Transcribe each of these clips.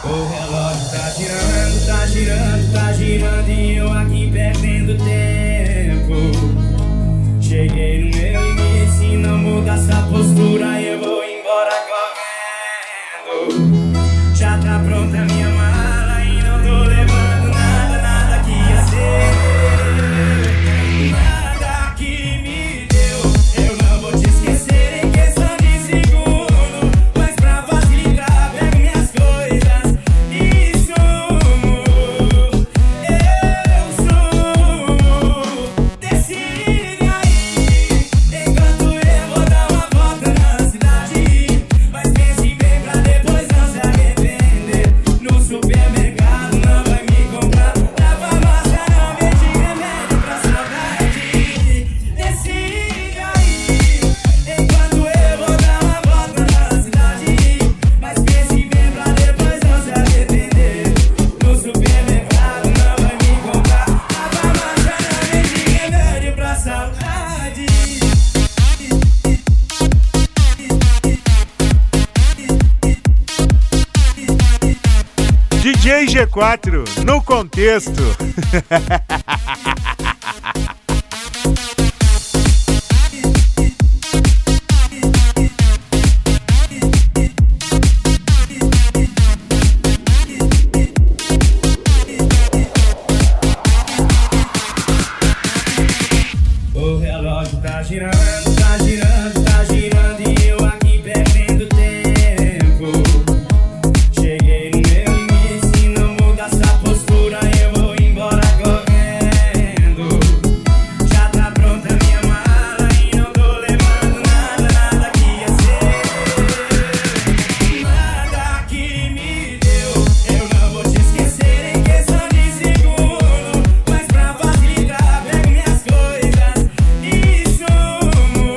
O relógio tá girando, tá girando, tá girando e eu aqui perdendo tempo. Cheguei no meu limite, se não muda essa postura eu vou embora correndo. Já tá pronta minha mala e não tô levando nada, nada que ia ser. Nada que me deu, eu não vou te esquecer em questão de segundo. Mas pra facilitar, pego minhas coisas e sumo. Eu sumo. Decide aí, enquanto eu vou dar uma volta na cidade. Mas pense bem pra depois não se arrepender. No supermercado não vai me comprar, na farmácia não vende remédio pra saudade. Decide aí, enquanto eu vou dar uma volta na cidade. Mas pense bem pra depois não se arrepender. No supermercado não vai me comprar, na farmácia não vende remédio pra saudade. DJ G4, no contexto. O relógio tá girando, tá girando, tá girando e eu aqui perdendo tempo. Cheguei no meu limite, se não muda essa postura eu vou embora correndo. Já tá pronta minha mala e não tô levando nada, nada que ia ser. Nada que me deu, eu não vou te esquecer em questão de segundo. Mas pra facilitar, pego minhas coisas e sumo.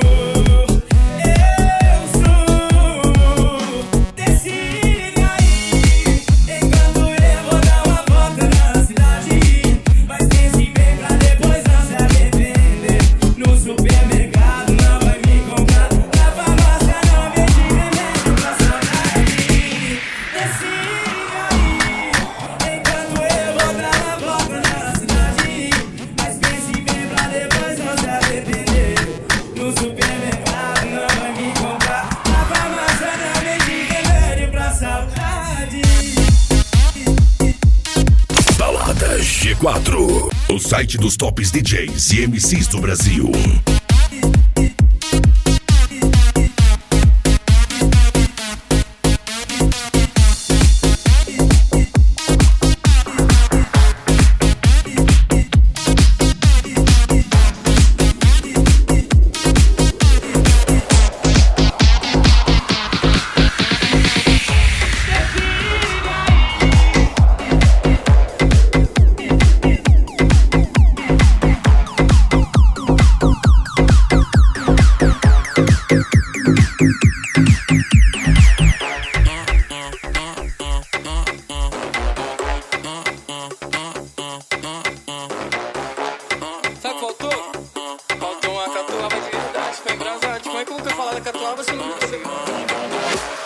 Eu sumo. Decide aí, enquanto eu vou dar uma volta na cidade. Mas pense bem pra depois não se arrepender. No supermercado não vai me comprar, na farmácia não vende remédio pra saudade. Decide aí, enquanto eu vou dar uma volta na cidade. Mas pense bem pra depois não se arrepender. No supermercado não vai me comprar, na farmácia não vende remédio pra saudade. Balada G4, o site dos tops DJs e MCs do Brasil. Sabe o que faltou? Faltou uma catuaba de verdade pra embrasar. Como é que eu nunca falar da catuaba se eu não conseguir?